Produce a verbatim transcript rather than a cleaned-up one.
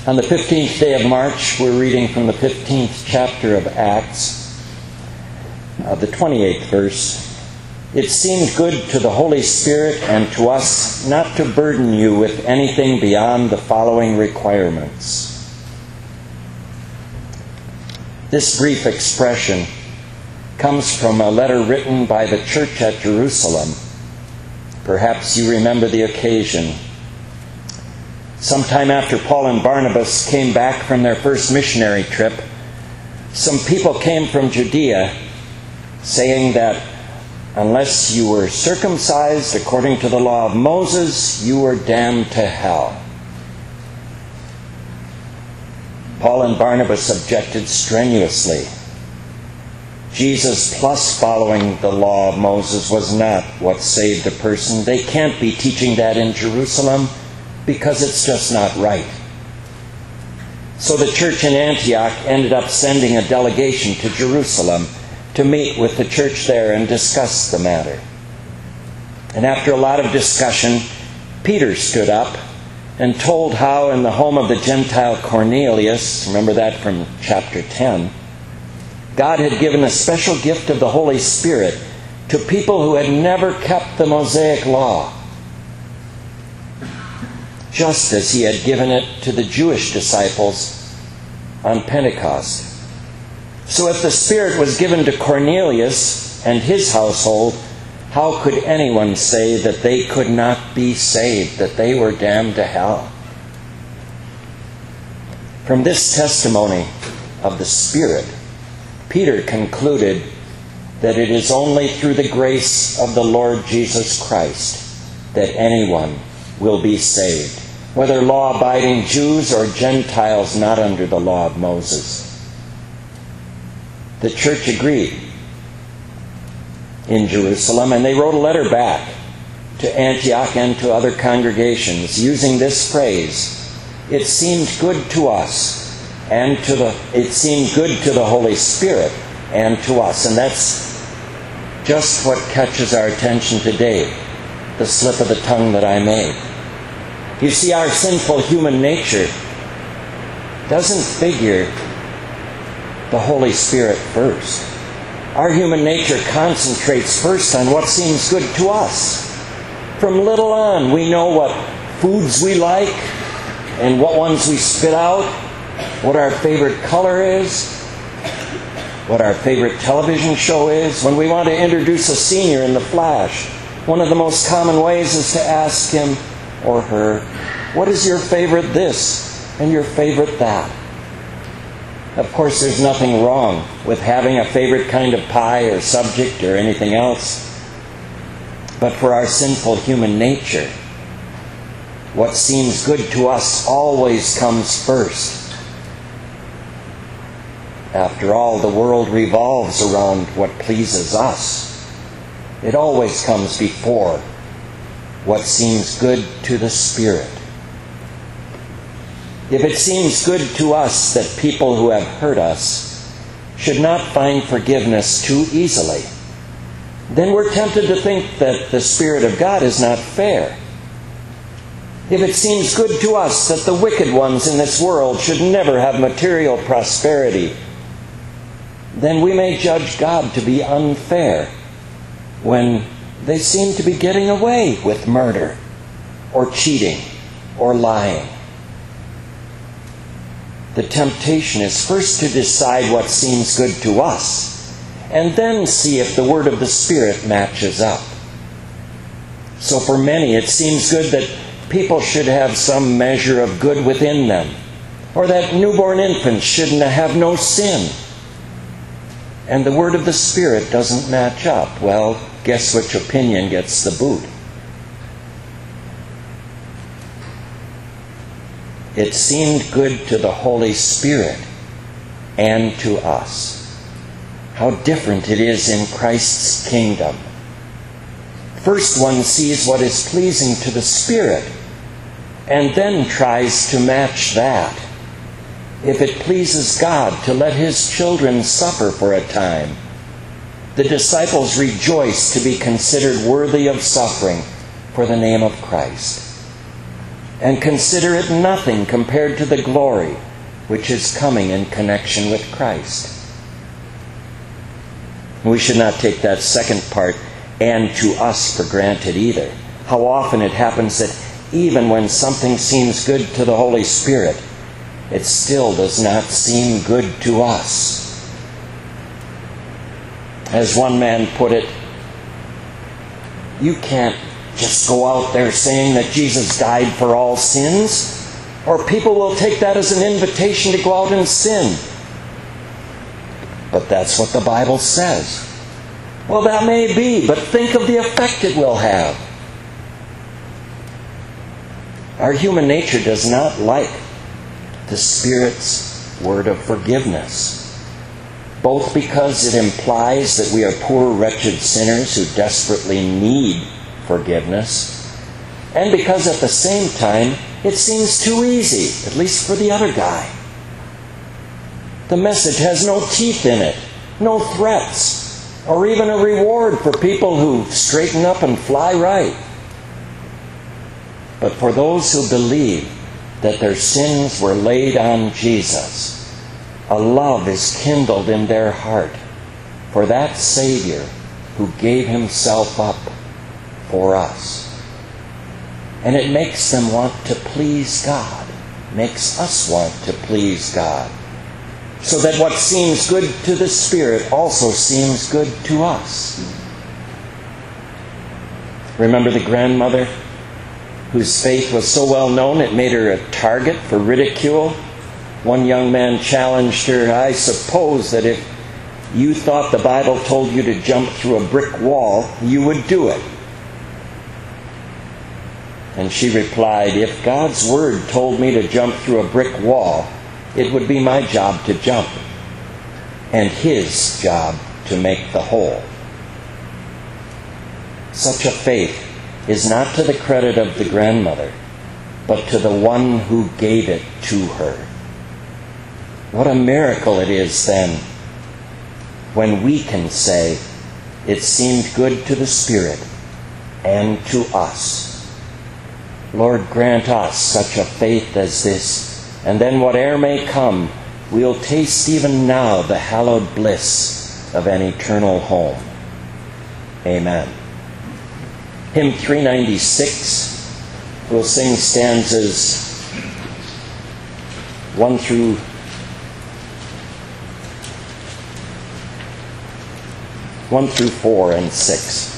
On the fifteenth day of March, we're reading from the fifteenth chapter of Acts, uh, the twenty-eighth verse. It seemed good to the Holy Spirit and to us not to burden you with anything beyond the following requirements. This brief expression comes from a letter written by the church at Jerusalem. Perhaps you remember the occasion. Sometime after Paul and Barnabas came back from their first missionary trip, some people came from Judea saying that unless you were circumcised according to the law of Moses, you were damned to hell. Paul and Barnabas objected strenuously. Jesus plus following the law of Moses was not what saved a person. They can't be teaching that in Jerusalem because it's just not right. So the church in Antioch ended up sending a delegation to Jerusalem to meet with the church there and discuss the matter. And after a lot of discussion, Peter stood up and told how in the home of the Gentile Cornelius, remember that from chapter ten, God had given a special gift of the Holy Spirit to people who had never kept the Mosaic law, just as he had given it to the Jewish disciples on Pentecost. So if the Spirit was given to Cornelius and his household, how could anyone say that they could not be saved, that they were damned to hell? From this testimony of the Spirit, Peter concluded that it is only through the grace of the Lord Jesus Christ that anyone will be saved, whether law-abiding Jews or Gentiles not under the law of Moses. The church agreed in Jerusalem, and they wrote a letter back to Antioch and to other congregations using this phrase, "It seemed good to us and to the it seemed good to the Holy Spirit and to us." And that's just what catches our attention today, the slip of the tongue that I made. You see, our sinful human nature doesn't figure the Holy Spirit first. Our human nature concentrates first on what seems good to us. From little on, we know what foods we like and what ones we spit out, what our favorite color is, what our favorite television show is. When we want to introduce a senior in the flash, one of the most common ways is to ask him or her, "What is your favorite this and your favorite that?" Of course, there's nothing wrong with having a favorite kind of pie or subject or anything else. But for our sinful human nature, what seems good to us always comes first. After all, the world revolves around what pleases us. It always comes before what seems good to the Spirit. If it seems good to us that people who have hurt us should not find forgiveness too easily, then we're tempted to think that the Spirit of God is not fair. If it seems good to us that the wicked ones in this world should never have material prosperity, then we may judge God to be unfair when they seem to be getting away with murder or cheating or lying. The temptation is first to decide what seems good to us, and then see if the word of the Spirit matches up. So for many, it seems good that people should have some measure of good within them, or that newborn infants shouldn't have no sin. And the word of the Spirit doesn't match up. Well, guess which opinion gets the boot? It seemed good to the Holy Spirit and to us. How different it is in Christ's kingdom. First, one sees what is pleasing to the Spirit and then tries to match that. If it pleases God to let His children suffer for a time, the disciples rejoice to be considered worthy of suffering for the name of Christ. and consider it nothing compared to the glory which is coming in connection with Christ. We should not take that second part, and to us, for granted either. How often it happens that even when something seems good to the Holy Spirit, it still does not seem good to us. As one man put it, you can't just go out there saying that Jesus died for all sins, or people will take that as an invitation to go out and sin. But that's what the Bible says. Well, that may be, but think of the effect it will have. Our human nature does not like the Spirit's word of forgiveness, both because it implies that we are poor, wretched sinners who desperately need forgiveness, and because at the same time it seems too easy, at least for the other guy. The message has no teeth in it, no threats, or even a reward for people who straighten up and fly right. But for those who believe that their sins were laid on Jesus, a love is kindled in their heart for that Savior who gave Himself up for us. And it makes them want to please God, makes us want to please God, so that what seems good to the Spirit also seems good to us. Remember the grandmother whose faith was so well known it made her a target for ridicule? One young man challenged her, I suppose that if you thought the Bible told you to jump through a brick wall, you would do it. And she replied, if God's Word told me to jump through a brick wall, it would be my job to jump, and His job to make the hole. Such a faith is not to the credit of the grandmother, but to the one who gave it to her. What a miracle it is, then, when we can say, it seemed good to the Spirit and to us. Lord, grant us such a faith as this, and then whate'er may come, we'll taste even now the hallowed bliss of an eternal home. Amen. Hymn three ninety-six, we'll sing stanzas one through one through four and six.